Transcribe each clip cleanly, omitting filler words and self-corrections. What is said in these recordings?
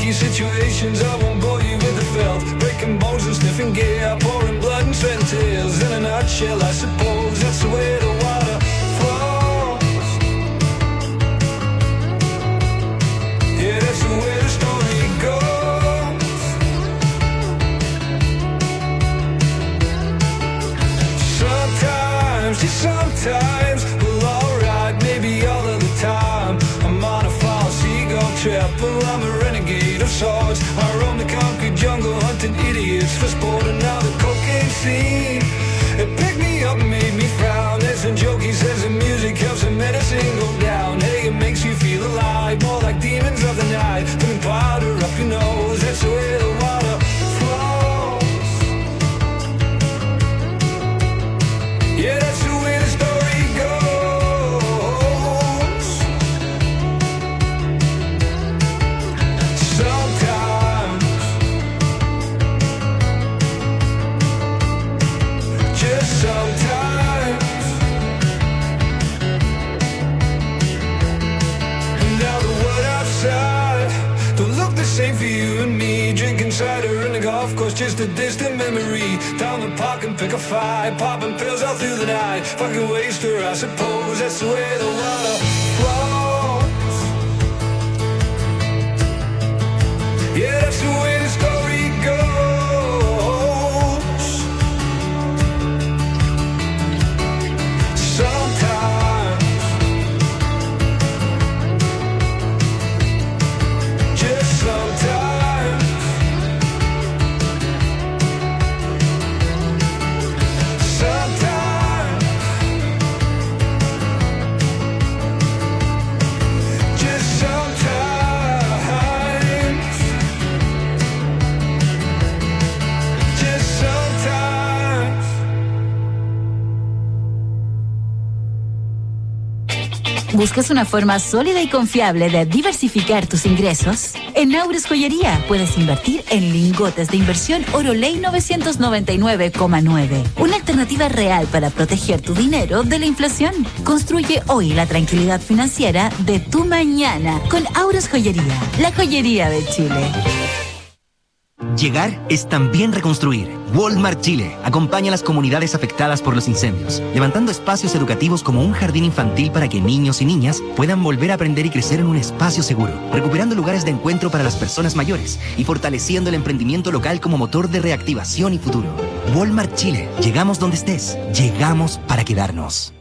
tricky situations, I won't bore you with the filth. Breaking bones and sniffing gear, pouring blood and sweat and tears. In a nutshell, I suppose that's the way the water flows. Yeah, that's the way the story goes. Sometimes, just sometimes, well, alright, maybe all of the time. I'm on a false seagull trip, well, I'm a renegade of sorts. I roam the concrete jungle, hunting idiots for sport. And now the cocaine scene, it picked me up and made me frown. There's a joke, he says the music helps the medicine go down. Hey, it makes you feel alive, more like demons of the night. Putting powder up your nose, that's the way the water flows. Yeah, that's the way the story goes. Sometimes, just sometimes. Now the world outside don't look the same for you and me. Drinking cider in the golf course, just a distant memory. Down the park and pick a fight, popping pills all through the night. Fucking waster, I suppose that's the way the water flows. Yeah, that's the way the story goes. Sometimes, just sometimes. Sometimes, just sometimes. Just sometimes. ¿Buscas una forma sólida y confiable de diversificar tus ingresos? En Aures Joyería puedes invertir en lingotes de inversión Oroley 999,9. Una alternativa real para proteger tu dinero de la inflación. Construye hoy la tranquilidad financiera de tu mañana con Aures Joyería, la joyería de Chile. Llegar es también reconstruir. Walmart Chile acompaña a las comunidades afectadas por los incendios, levantando espacios educativos como un jardín infantil para que niños y niñas puedan volver a aprender y crecer en un espacio seguro, recuperando lugares de encuentro para las personas mayores y fortaleciendo el emprendimiento local como motor de reactivación y futuro. Walmart Chile. Llegamos donde estés. Llegamos para quedarnos.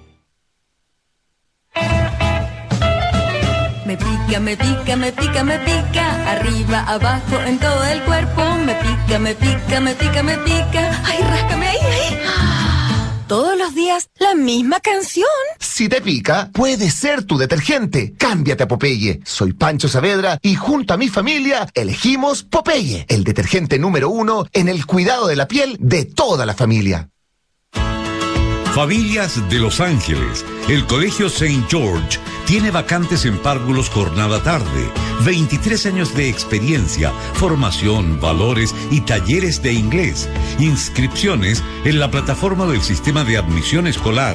Me pica, me pica, me pica, me pica. Arriba, abajo, en todo el cuerpo. Me pica, me pica, me pica, me pica. Ay, ráscame ahí, ahí. Todos los días, la misma canción. Si te pica, puede ser tu detergente. Cámbiate a Popeye. Soy Pancho Saavedra y junto a mi familia elegimos Popeye, el detergente número 1 en el cuidado de la piel de toda la familia. Familias de Los Ángeles. El Colegio St. George tiene vacantes en párvulos jornada tarde. 23 años de experiencia, formación, valores y talleres de inglés. Inscripciones en la plataforma del Sistema de Admisión Escolar.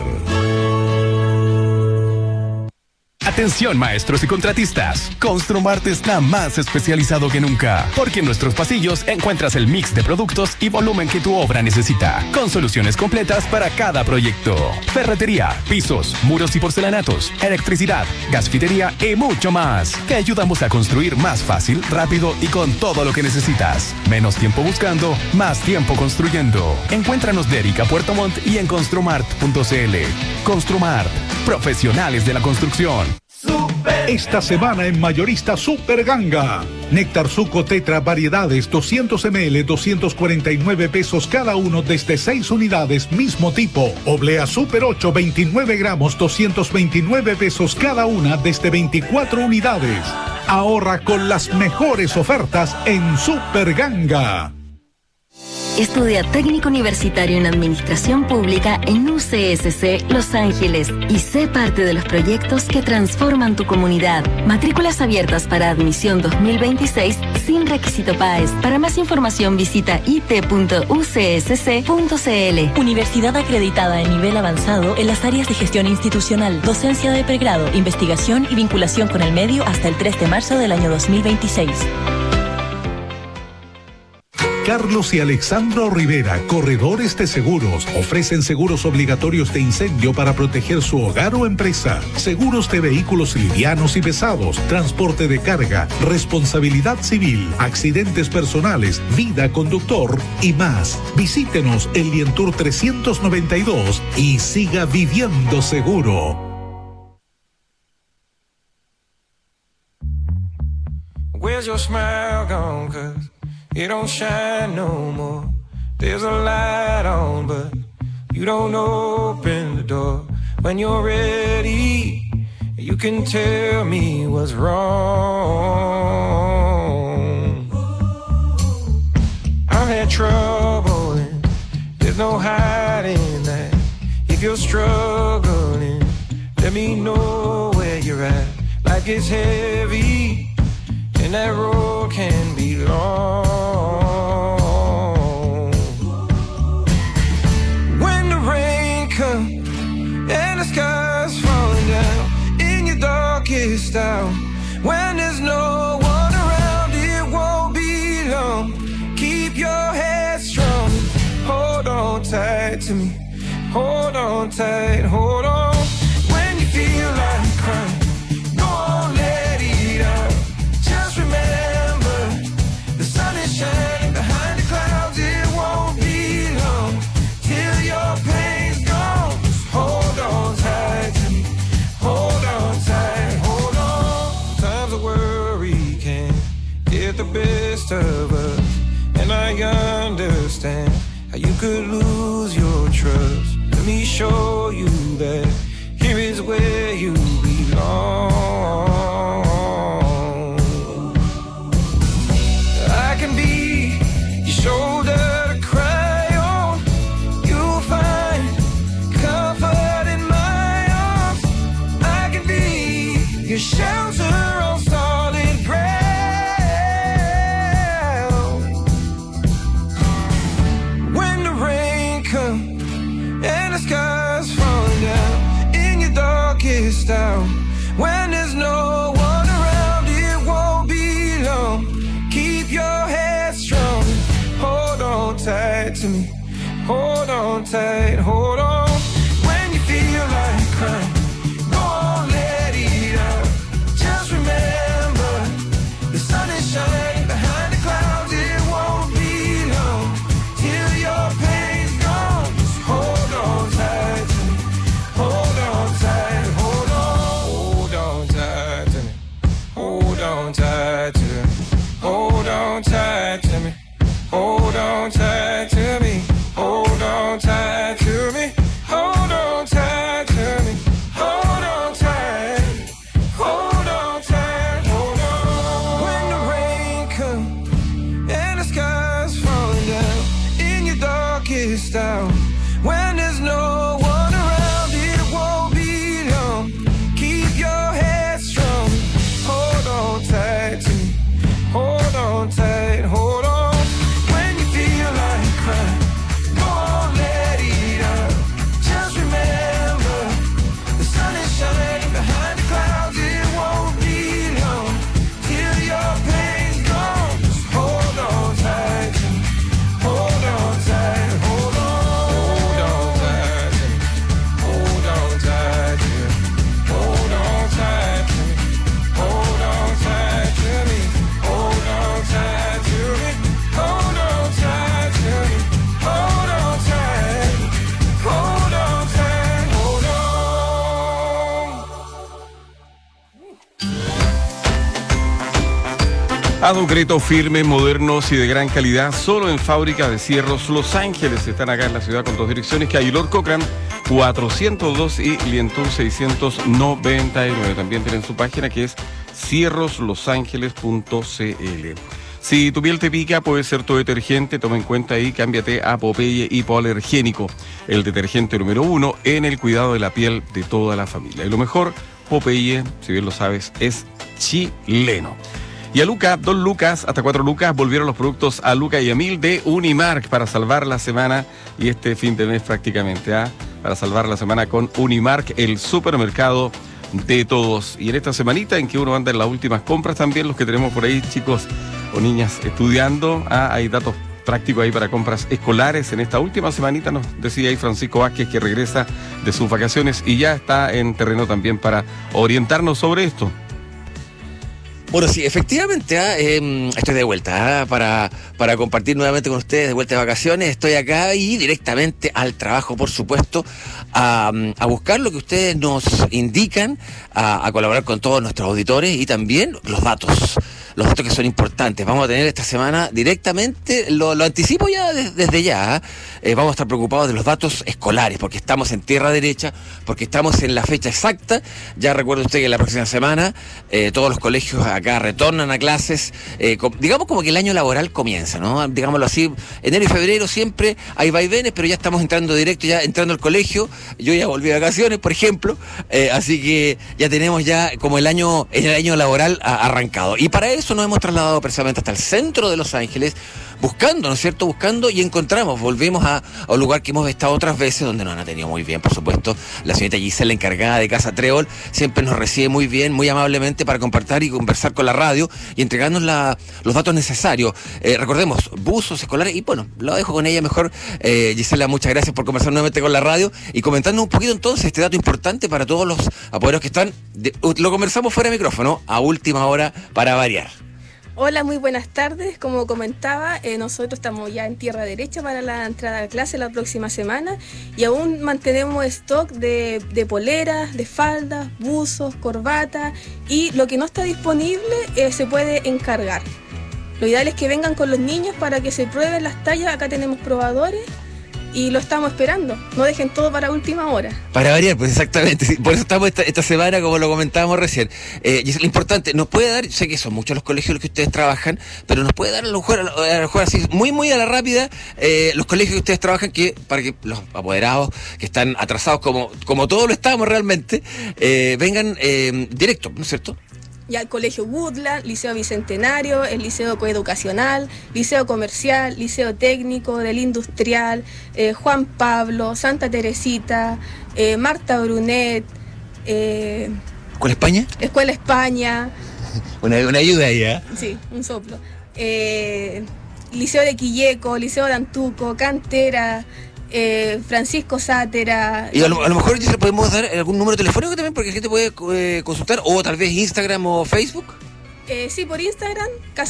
Atención maestros y contratistas, Construmart está más especializado que nunca, porque en nuestros pasillos encuentras el mix de productos y volumen que tu obra necesita, con soluciones completas para cada proyecto. Ferretería, pisos, muros y porcelanatos, electricidad, gasfitería y mucho más. Te ayudamos a construir más fácil, rápido y con todo lo que necesitas. Menos tiempo buscando, más tiempo construyendo. Encuéntranos de Erika Puerto Montt y en construmart.cl. Construmart, profesionales de la construcción. Esta semana en Mayorista Super Ganga. Néctar Suco Tetra variedades 200 ml, 249 pesos cada uno desde 6 unidades, mismo tipo. Oblea Super 8, 29 gramos, 229 pesos cada una desde 24 unidades. Ahorra con las mejores ofertas en Super Ganga. Estudia técnico universitario en Administración Pública en UCSC Los Ángeles y sé parte de los proyectos que transforman tu comunidad. Matrículas abiertas para admisión 2026 sin requisito PAES. Para más información visita it.ucsc.cl. Universidad acreditada en nivel avanzado en las áreas de gestión institucional, docencia de pregrado, investigación y vinculación con el medio hasta el 3 de marzo del año 2026. Carlos y Alexandro Rivera, corredores de seguros, ofrecen seguros obligatorios de incendio para proteger su hogar o empresa, seguros de vehículos livianos y pesados, transporte de carga, responsabilidad civil, accidentes personales, vida conductor y más. Visítenos en Lientour 392 y siga viviendo seguro. Where's your smile gone? 'Cause it don't shine no more. There's a light on, but you don't open the door. When you're ready, you can tell me what's wrong. I've had trouble and there's no hiding that. If you're struggling, let me know where you're at. Life gets heavy and that road can be long. When the rain comes and the sky's falling down in your darkest hour, when there's no one around, it won't be long. Keep your head strong, hold on tight to me, hold on tight, hold on. When you feel like crying, go on, let it out. Just remember, the sun is shining behind the clouds. It won't be long till your pain's gone. Just hold on tight to me, hold on tight, hold on. Times of worry can get the best of us, and I understand how you could lose your trust. Let me show you that here is where you belong. I can be your shoulder to cry on. You'll find comfort in my arms. I can be your shelter on solid ground. When the rain comes and the sky's falling down in your darkest hour, when there's no one around, it won't be long. Keep your head strong, hold on tight to me, hold on tight, hold on. When you feel like crying, go on, let it out. Just remember, the sun is shining behind the clouds. It won't be long till your pain's gone. Just hold on tight to me, hold on tight, hold on. Hold on tight to me, hold on tight to me, hold on tight to me, hold on tight to me, hold on tight to me, hold on tight to me, hold on tight, hold on tight, hold on. When the rain comes and the sky's falling down in your darkest hour, when there's no one around, it won't be long. Keep your head strong, hold on tight to me, hold on tight, hold on. When you feel like crying, go on, let it out. Just remember, the sun is shining behind the clouds. It won't be long till your pain's gone. Just hold on tight to me, hold on tight, hold on. Hold on tight to me, hold on tight to me, hold on tight to me, hold on tight to me, hold on tight to me, hold on tight to me, hold on tight, hold on tight, hold on. A concreto, firmes, modernos y de gran calidad, solo en Fábrica de Cierros Los Ángeles. Están acá en la ciudad con dos direcciones, calle Lord Cochrane 402 y Lientour 699. También tienen su página que es cierroslosangeles.cl. Si tu piel te pica, puede ser tu detergente. Toma en cuenta ahí, cámbiate a Popeye Hipoalergénico, el detergente número 1 en el cuidado de la piel de toda la familia. Y lo mejor, Popeye, si bien lo sabes, es chileno. Y a Luca, 2 lucas, hasta 4 lucas, volvieron los productos a Luca y a 1000 de Unimark para salvar la semana y este fin de mes prácticamente, para salvar la semana con Unimark, el supermercado de todos. Y en esta semanita en que uno anda en las últimas compras también, los que tenemos por ahí, chicos o niñas estudiando, hay datos práctico ahí para compras escolares. En esta última semanita nos decía ahí Francisco Vázquez que regresa de sus vacaciones y ya está en terreno también para orientarnos sobre esto. Bueno, sí, efectivamente, estoy de vuelta para compartir nuevamente con ustedes, de vuelta de vacaciones. Estoy acá y directamente al trabajo, por supuesto, a buscar lo que ustedes nos indican, a colaborar con todos nuestros auditores y también los datos que son importantes. Vamos a tener esta semana directamente, lo anticipo ya desde ya, vamos a estar preocupados de los datos escolares, porque estamos en tierra derecha, porque estamos en la fecha exacta. Ya recuerde usted que la próxima semana todos los colegios acá retornan a clases, digamos como que el año laboral comienza, ¿no? Digámoslo así, enero y febrero siempre hay vaivenes, pero ya estamos entrando directo, ya entrando al colegio. Yo ya volví de vacaciones, por ejemplo, así que ya tenemos ya como el año laboral arrancado. Y para eso nos hemos trasladado precisamente hasta el centro de Los Ángeles, buscando, ¿no es cierto? Buscando y encontramos, volvemos a un lugar que hemos estado otras veces, donde nos han atendido muy bien, por supuesto. La señorita Gisela, encargada de Casa Trébol, siempre nos recibe muy bien, muy amablemente para compartir y conversar con la radio y entregarnos los datos necesarios. Recordemos, buzos escolares, y bueno, lo dejo con ella mejor. Gisela, muchas gracias por conversar nuevamente con la radio y comentarnos un poquito entonces este dato importante para todos los apoderados que están, lo conversamos fuera de micrófono, a última hora para variar. Hola, muy buenas tardes. Como comentaba, nosotros estamos ya en tierra derecha para la entrada a clase la próxima semana y aún mantenemos stock de poleras, de faldas, buzos, corbatas, y lo que no está disponible se puede encargar. Lo ideal es que vengan con los niños para que se prueben las tallas. Acá tenemos probadores y lo estamos esperando. No dejen todo para última hora. Para variar, pues exactamente. Por eso estamos esta semana, como lo comentábamos recién. Y es lo importante, nos puede dar, sé que son muchos los colegios en los que ustedes trabajan, pero nos puede dar a lo mejor así, muy a la rápida, los colegios que ustedes trabajan, para que los apoderados que están atrasados, como todos lo estamos realmente, vengan directo, ¿no es cierto? Ya el Colegio Woodland, Liceo Bicentenario, el Liceo Coeducacional, Liceo Comercial, Liceo Técnico, del Industrial, Juan Pablo, Santa Teresita, Marta Brunet. ¿Escuela España? Escuela España. Una ayuda ahí, ¿eh? Sí, un soplo. Liceo de Quilleco, Liceo de Antuco, Cantera, Francisco Sátera. Y a lo mejor ya se podemos dar algún número telefónico también, porque la gente puede consultar, o tal vez Instagram o Facebook. Sí, por Instagram,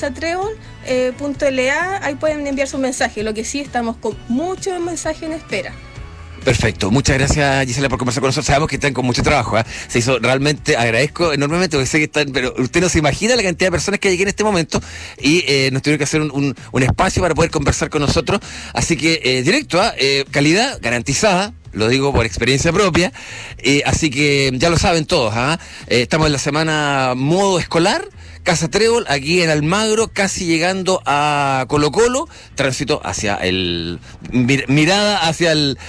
casatrébol.la, ahí pueden enviar su mensaje. Lo que sí, estamos con muchos mensajes en espera. Perfecto, muchas gracias Gisela por conversar con nosotros. Sabemos que están con mucho trabajo, se hizo realmente, agradezco enormemente, porque sé que están, pero usted no se imagina la cantidad de personas que hay aquí en este momento y nos tuvieron que hacer un espacio para poder conversar con nosotros, así que directo, calidad garantizada. Lo digo por experiencia propia, así que ya lo saben todos, estamos en la semana modo escolar, Casa Trébol, aquí en Almagro, casi llegando a Colo Colo, tránsito hacia mirada hacia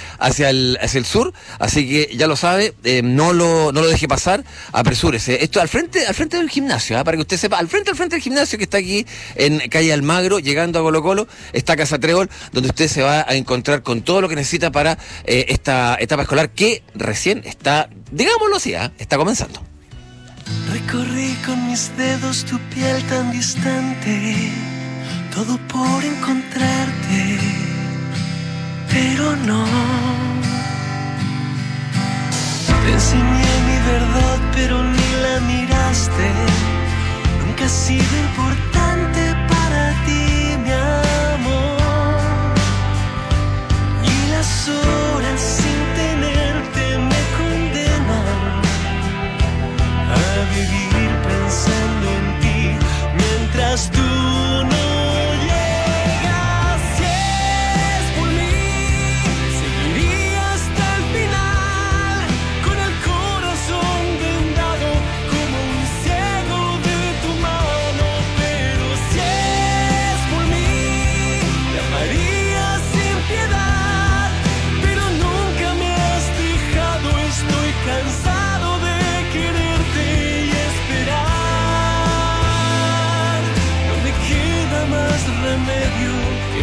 el sur, así que ya lo sabe, no lo deje pasar, apresúrese. Esto al frente del gimnasio, para que usted sepa, al frente del gimnasio que está aquí en calle Almagro, llegando a Colo Colo, está Casa Trébol, donde usted se va a encontrar con todo lo que necesita para esta etapa escolar que recién está, digámoslo así, está comenzando. Recorrí con mis dedos tu piel tan distante, todo por encontrarte, pero no. Te enseñé mi verdad, pero ni la miraste. Nunca ha sido importante para ti, mi amor. Y las horas sin tenerte me condenan a vivir pensando en ti mientras tú no llegas. Si es por mí, seguiría hasta el final, con el corazón vendado como un ciego de tu mano. Pero si es por mí, te amaría sin piedad, pero nunca me has dejado. Estoy cansado de quererte y esperar. No me queda más remedio que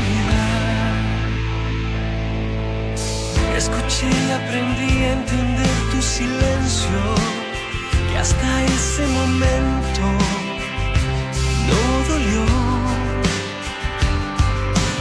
olvidar. Escuché y aprendí a entender tu silencio, que hasta ese momento no dolió.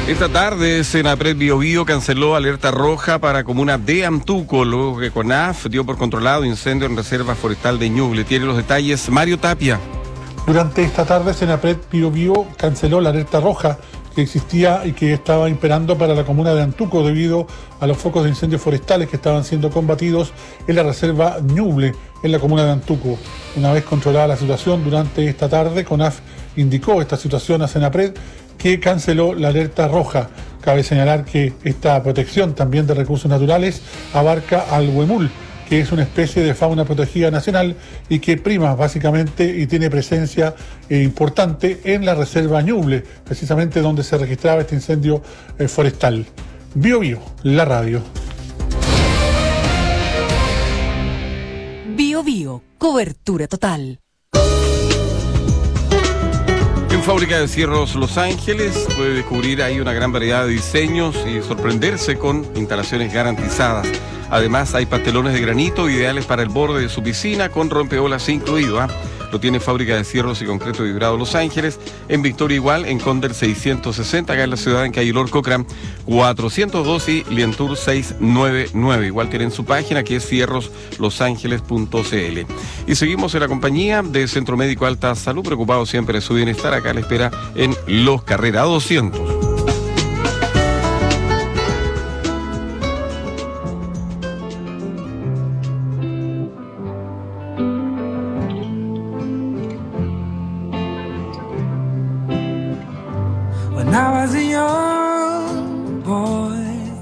Esta tarde, Senapred Biobío canceló alerta roja para comuna de Antuco, luego que CONAF dio por controlado incendio en reserva forestal de Ñuble. Tiene los detalles Mario Tapia. Durante esta tarde, Senapred Biobío canceló la alerta roja que existía y que estaba imperando para la comuna de Antuco debido a los focos de incendios forestales que estaban siendo combatidos en la reserva Ñuble, en la comuna de Antuco. Una vez controlada la situación durante esta tarde, CONAF indicó esta situación a Senapred, que canceló la alerta roja. Cabe señalar que esta protección también de recursos naturales abarca al huemul, que es una especie de fauna protegida nacional y que prima básicamente y tiene presencia importante en la reserva Ñuble, precisamente donde se registraba este incendio forestal. Biobío, la radio. Biobío, cobertura total. En Fábrica de Cierros Los Ángeles puede descubrir ahí una gran variedad de diseños y sorprenderse con instalaciones garantizadas. Además, hay pastelones de granito ideales para el borde de su piscina con rompeolas incluido. Lo tiene Fábrica de Cierros y Concreto Vibrado Los Ángeles, en Victoria igual, en Condel 660, acá en la ciudad, en calle Lord Cochrane 402 y Lientour 699. Igual tienen su página que es cierroslosangeles.cl. Y seguimos en la compañía de Centro Médico Alta Salud, preocupado siempre de su bienestar, acá a la espera en Los Carrera 200. When I was a young boy,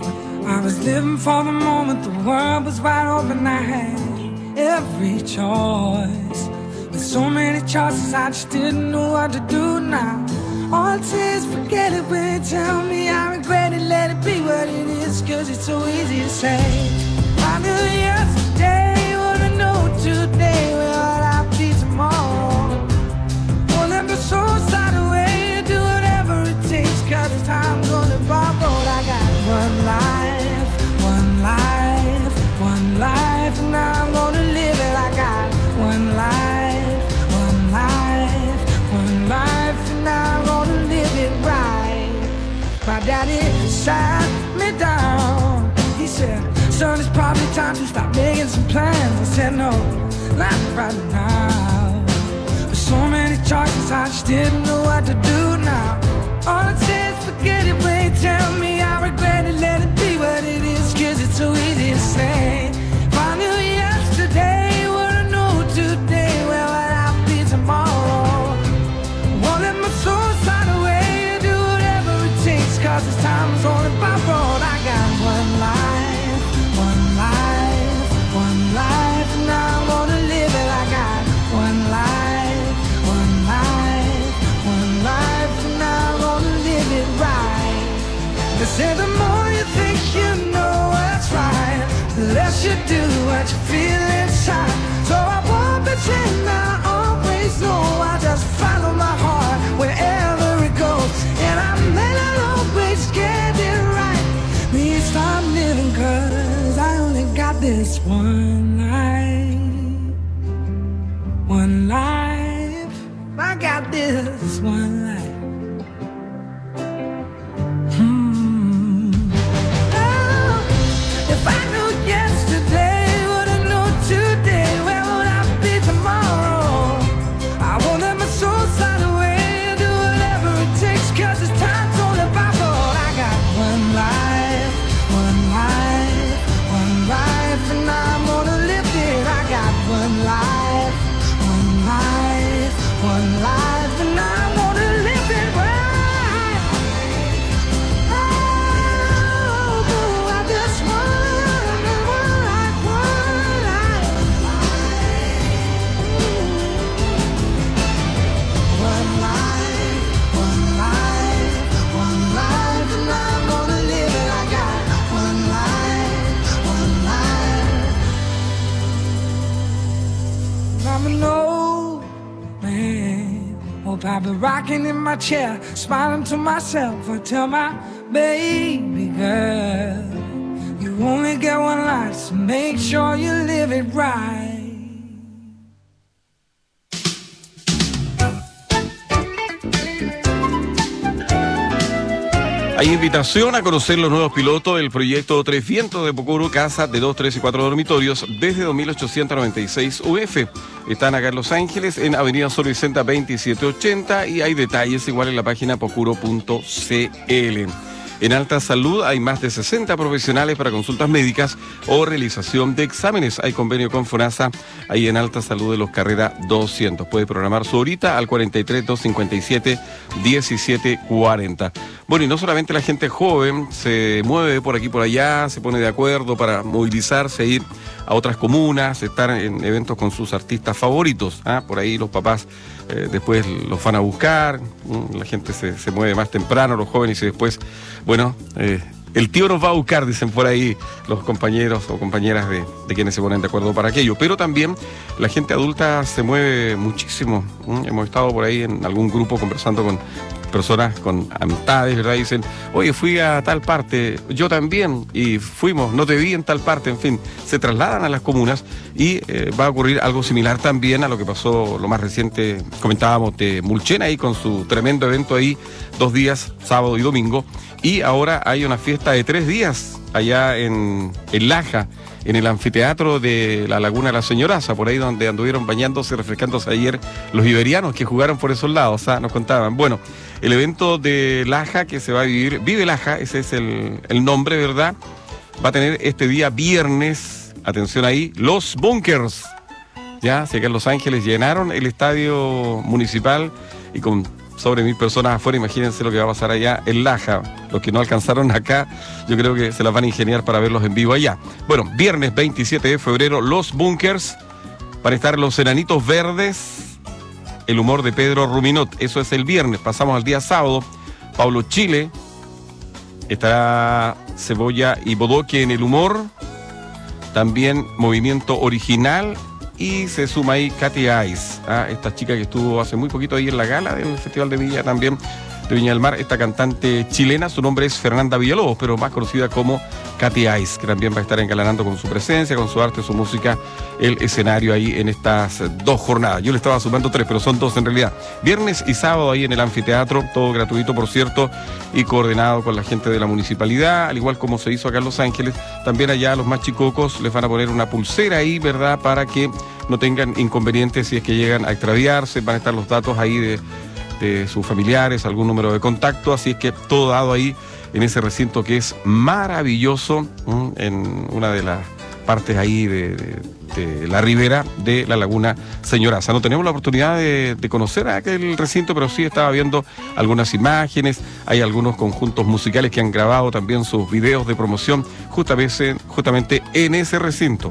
I was living for the moment, the world was wide open, I had every choice. With so many choices, I just didn't know what to do now. All it says, forget it when you tell me I regret it, let it be what it is, cause it's so easy to say. I knew yesterday, what I know today, where would I be tomorrow? Well, let me so side away, do whatever it takes, cause the time's on the borrowed. I got one life, one life, one life, and I'm gonna live it. I got one life, one life, one life, and I'm gonna live it right. My daddy sat me down, he said, son, it's probably time to stop making some plans. I said, no, not right now. With so many choices, I just didn't know what to do now. All it says, forget it when you tell me I regret it, let it be what it is, cause it's so easy to say. If I knew yesterday what I know today, where would I be tomorrow? Won't let my soul slide away, do whatever it takes, cause this time's only borrowed. I got one life, one life, one life, and I'm gonna live it. I got one life, one life, one life, and I'm gonna live it right. They say the more you think you know what's right, the less you do what you feel inside. So I won't pretend I always know, I just follow my heart wherever it goes. And I may not always get it right, me stop living cause I only got this one life. One life, I got this one life. Oh, if I knew yesterday what I know today, where would I be tomorrow? I won't let my soul slide away, do whatever it takes, cause this time's only borrowed. I got one life, one life, one life, and I'm gonna live it. I got one life, one life, one life, and I'm gonna live it right. Oh, I just want one life, one life. One life, one life, one life, and I'm gonna live it. I got one life, one life. I'm an old man, hope I'll be rocking in my chair, smiling to myself. I tell my baby girl, you only get one life, so make sure you live it right. Hay invitación a conocer los nuevos pilotos del proyecto Tres Vientos de Pocuro, casa de 2, 3 y 4 dormitorios desde 2.896 UF. Están acá en Los Ángeles, en Avenida Sol Vicenta 2780, y hay detalles igual en la página pocuro.cl. En Alta Salud hay más de 60 profesionales para consultas médicas o realización de exámenes. Hay convenio con FONASA ahí en Alta Salud de Los Carrera 200. Puede programar su horita al 43 257 1740. Bueno, y no solamente la gente joven se mueve por aquí y por allá, se pone de acuerdo para movilizarse, ir a otras comunas, estar en eventos con sus artistas favoritos. Por ahí los papás después los van a buscar, la gente se mueve más temprano, los jóvenes, y después, bueno, el tío nos va a buscar, dicen por ahí los compañeros o compañeras de quienes se ponen de acuerdo para aquello. Pero también la gente adulta se mueve muchísimo. Hemos estado por ahí en algún grupo conversando con personas, con amistades, ¿verdad? Dicen, oye, fui a tal parte, yo también, y fuimos, no te vi en tal parte, en fin, se trasladan a las comunas y va a ocurrir algo similar también a lo que pasó, lo más reciente, comentábamos, de Mulchen ahí con su tremendo evento ahí, 2 días, sábado y domingo, y ahora hay una fiesta de 3 días allá en Laja, en el anfiteatro de la Laguna de la Señoraza, por ahí donde anduvieron bañándose, refrescándose ayer los iberianos que jugaron por esos lados, nos contaban. Bueno, el evento de Laja que se va a vivir, Vive Laja, ese es el nombre, ¿verdad? Va a tener este día viernes, atención ahí, los Bunkers. Ya, si acá en Los Ángeles llenaron el estadio municipal y con sobre 1000 personas afuera, imagínense lo que va a pasar allá en Laja. Los que no alcanzaron acá, yo creo que se las van a ingeniar para verlos en vivo allá. Bueno, viernes 27 de febrero, los Bunkers, para estar los Enanitos Verdes, el humor de Pedro Ruminot, eso es el viernes. Pasamos al día sábado, Pablo Chile, estará Cebolla y Bodoque en el humor, también Movimiento Original, y se suma ahí Katy Ice, esta chica que estuvo hace muy poquito ahí en la gala del Festival de Viña también, de Viña del Mar, esta cantante chilena, su nombre es Fernanda Villalobos, pero más conocida como Katy Ice, que también va a estar engalanando con su presencia, con su arte, su música, el escenario ahí en estas 2 jornadas. Yo le estaba sumando 3, pero son 2 en realidad. Viernes y sábado ahí en el anfiteatro, todo gratuito, por cierto, y coordinado con la gente de la municipalidad, al igual como se hizo acá en Los Ángeles. También allá a los más chicocos les van a poner una pulsera ahí, ¿verdad?, para que no tengan inconvenientes si es que llegan a extraviarse. Van a estar los datos ahí de sus familiares, algún número de contacto, así es que todo dado ahí en ese recinto que es maravilloso, en una de las partes ahí de la ribera de la Laguna Señoraza. No tenemos la oportunidad de conocer aquel recinto, pero sí estaba viendo algunas imágenes, hay algunos conjuntos musicales que han grabado también sus videos de promoción justamente en ese recinto.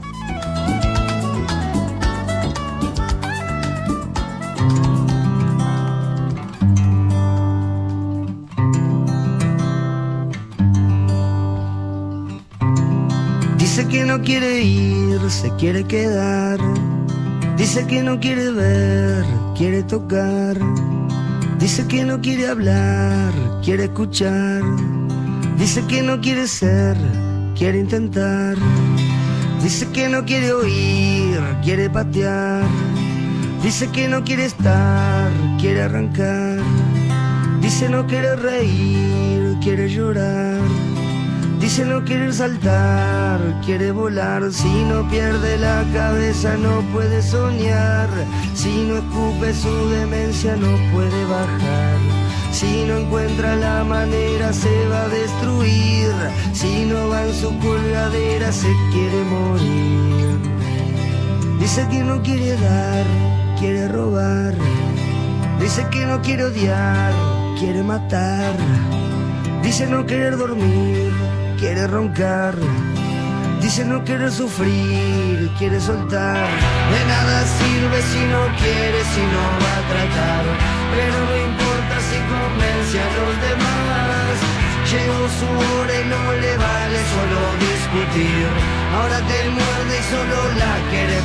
Dice que no quiere ir, se quiere quedar. Dice que no quiere ver, quiere tocar. Dice que no quiere hablar, quiere escuchar. Dice que no quiere ser, quiere intentar. Dice que no quiere oír, quiere patear. Dice que no quiere estar, quiere arrancar. Dice no quiere reír, quiere llorar. Dice no querer saltar, quiere volar. Si no pierde la cabeza no puede soñar. Si no escupe su demencia no puede bajar. Si no encuentra la manera se va a destruir. Si no va en su colgadera se quiere morir. Dice que no quiere dar, quiere robar. Dice que no quiere odiar, quiere matar. Dice no querer dormir, quiere roncar. Dice no querer sufrir, quiere soltar. De nada sirve si no quiere, si no va a tratar. Pero no importa si convence a los demás. Llegó su hora y no le vale solo discutir. Ahora te muerde y solo la quiere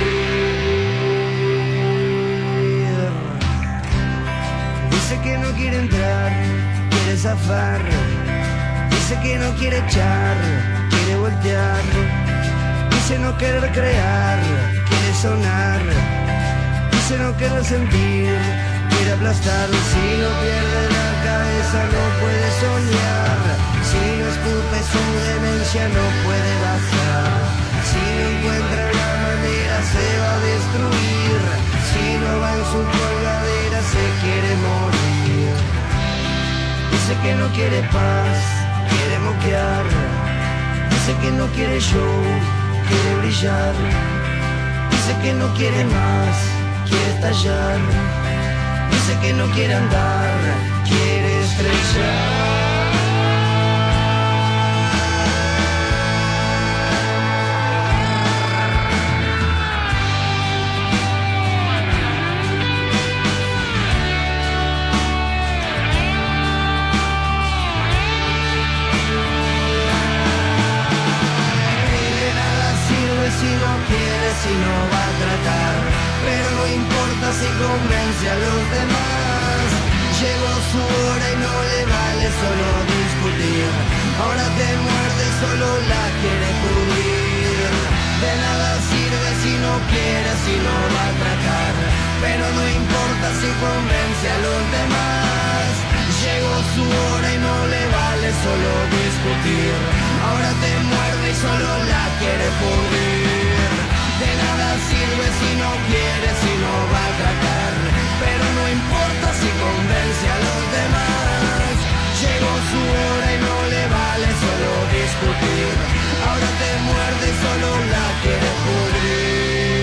pudrir. Dice que no quiere entrar, quiere zafar. Dice que no quiere echar, quiere voltear. Dice no querer crear, quiere sonar. Dice no querer sentir, quiere aplastar. Si no pierde la cabeza no puede soñar. Si no escupe su demencia no puede bajar. Si no encuentra la manera se va a destruir. Si no va en su colgadera se quiere morir. Dice que no quiere paz, quiere moquear. Dice que no quiere show, quiere brillar. Dice que no quiere más, quiere estallar. Dice que no quiere andar, quiere estrellar. Si no quiere, si no va a tratar, pero no importa si convence a los demás. Llegó su hora y no le vale solo discutir. Ahora te muerde y solo la quiere pudrir. De nada sirve si no quiere, si no va a tratar, pero no importa si convence a los demás. Llegó su hora y no le vale solo discutir. Ahora te muerde y solo la quiere pudrir. De nada sirve si no quiere, si no va a tratar, pero no importa si convence a los demás. Llegó su hora y no le vale solo discutir. Ahora te muerde y solo la quiere pudrir.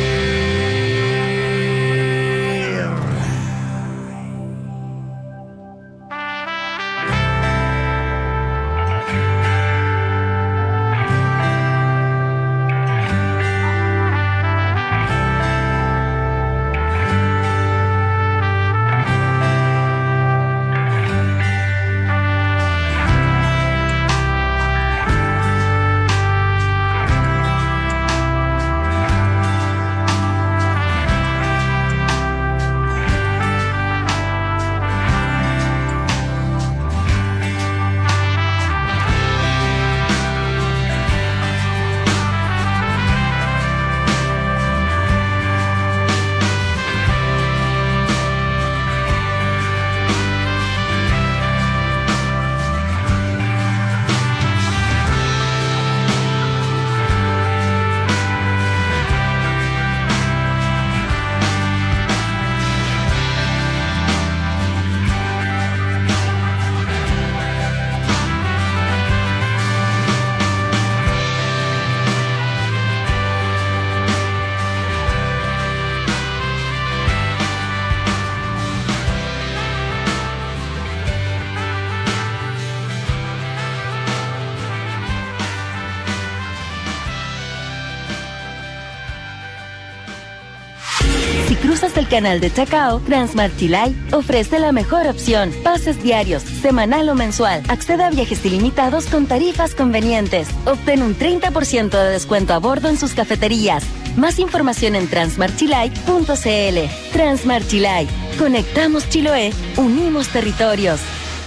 cruzas el canal de Chacao, Transmart Chilay ofrece la mejor opción. Pases diarios, semanal o mensual. Accede a viajes ilimitados con tarifas convenientes. Obtén un 30% de descuento a bordo en sus cafeterías. Más información en transmartchilay.cl. Transmart Chilay. Conectamos Chiloé. Unimos territorios.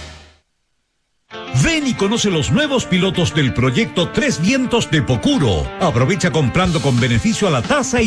Ven y conoce los nuevos pilotos del proyecto Tres Vientos de Pocuro. Aprovecha comprando con beneficio a la tasa y